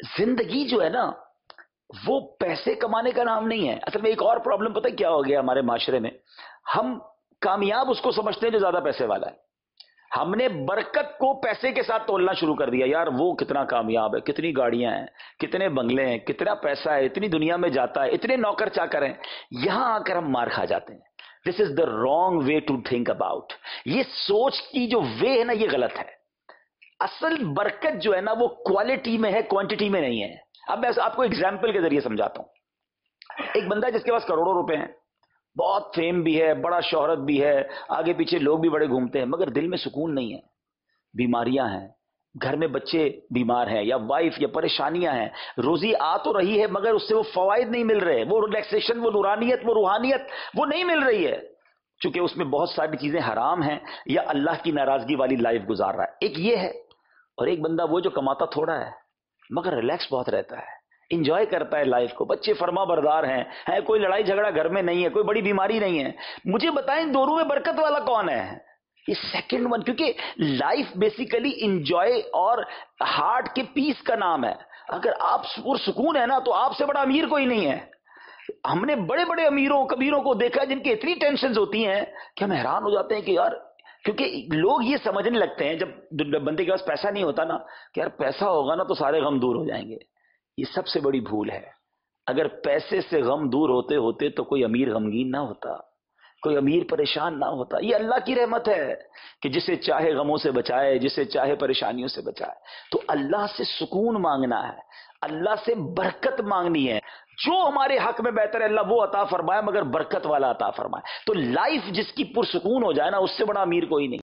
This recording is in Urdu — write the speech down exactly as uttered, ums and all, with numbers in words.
زندگی جو ہے نا وہ پیسے کمانے کا نام نہیں ہے. اصل میں ایک اور پرابلم پتہ ہے کیا ہو گیا ہمارے معاشرے میں؟ ہم کامیاب اس کو سمجھتے ہیں جو زیادہ پیسے والا ہے. ہم نے برکت کو پیسے کے ساتھ تولنا شروع کر دیا. یار وہ کتنا کامیاب ہے، کتنی گاڑیاں ہیں، کتنے بنگلے ہیں، کتنا پیسہ ہے، اتنی دنیا میں جاتا ہے، اتنے نوکر چاکر ہیں. یہاں آ کر ہم مار کھا جاتے ہیں. This is the wrong way to think about. یہ سوچ کی جو وے ہے نا یہ غلط ہے. اصل برکت جو ہے نا وہ کوالٹی میں ہے، کوانٹٹی میں نہیں ہے. اب میں آپ کو ایگزامپل کے ذریعے سمجھاتا ہوں. ایک بندہ ہے جس کے پاس کروڑوں روپے ہیں، بہت فیم بھی ہے، بڑا شہرت بھی ہے، آگے پیچھے لوگ بھی بڑے گھومتے ہیں، مگر دل میں سکون نہیں ہے. بیماریاں ہیں، گھر میں بچے بیمار ہیں، یا وائف، یا پریشانیاں ہیں. روزی آ تو رہی ہے مگر اس سے وہ فوائد نہیں مل رہے، وہ ریلیکسیشن، وہ نورانیت، وہ روحانیت وہ نہیں مل رہی ہے، چونکہ اس میں بہت ساری چیزیں حرام ہیں یا اللہ کی ناراضگی والی لائف گزار رہا ہے. ایک یہ ہے. اور ایک بندہ وہ جو کماتا تھوڑا ہے مگر ریلیکس بہت رہتا ہے، انجوائے کرتا ہے لائف کو، بچے فرما بردار ہیں، ہے کوئی لڑائی جھگڑا گھر میں نہیں ہے، کوئی بڑی بیماری نہیں ہے. مجھے بتائیں دونوں میں برکت والا کون ہے؟ یہ سیکنڈ ون. کیونکہ لائف بیسیکلی انجوائے اور ہارٹ کے پیس کا نام ہے. اگر آپ پرسکون ہے نا تو آپ سے بڑا امیر کوئی نہیں ہے. ہم نے بڑے بڑے امیروں کبیروں کو دیکھا جن کی اتنی ٹینشنز ہوتی ہیں کہ ہم حیران ہو جاتے ہیں کہ یار، کیونکہ لوگ یہ سمجھنے لگتے ہیں جب بندے کے پاس پیسہ نہیں ہوتا نا کہ یار پیسہ ہوگا نا تو سارے غم دور ہو جائیں گے. یہ سب سے بڑی بھول ہے. اگر پیسے سے غم دور ہوتے ہوتے تو کوئی امیر غمگین نہ ہوتا، کوئی امیر پریشان نہ ہوتا. یہ اللہ کی رحمت ہے کہ جسے چاہے غموں سے بچائے، جسے چاہے پریشانیوں سے بچائے. تو اللہ سے سکون مانگنا ہے، اللہ سے برکت مانگنی ہے. جو ہمارے حق میں بہتر ہے اللہ وہ عطا فرمائے، مگر برکت والا عطا فرمائے. تو لائف جس کی پرسکون ہو جائے نا اس سے بڑا امیر کوئی نہیں.